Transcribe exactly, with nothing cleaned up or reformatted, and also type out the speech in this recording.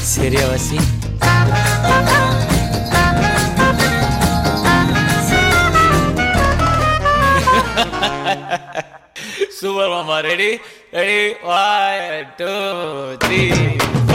சரியா வாசி? சூப்பர் மாமா. Ready ready one two three